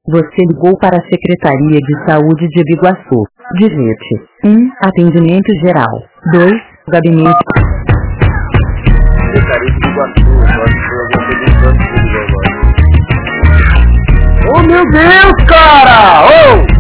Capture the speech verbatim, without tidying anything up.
Você ligou para a Secretaria de Saúde de Biguaçu. Digite um. Atendimento geral. dois. Gabinete. Secretaria de Biguaçu. Acho que foi alguma coisa de canto comigo agora. Oh, meu Deus, cara! Oh!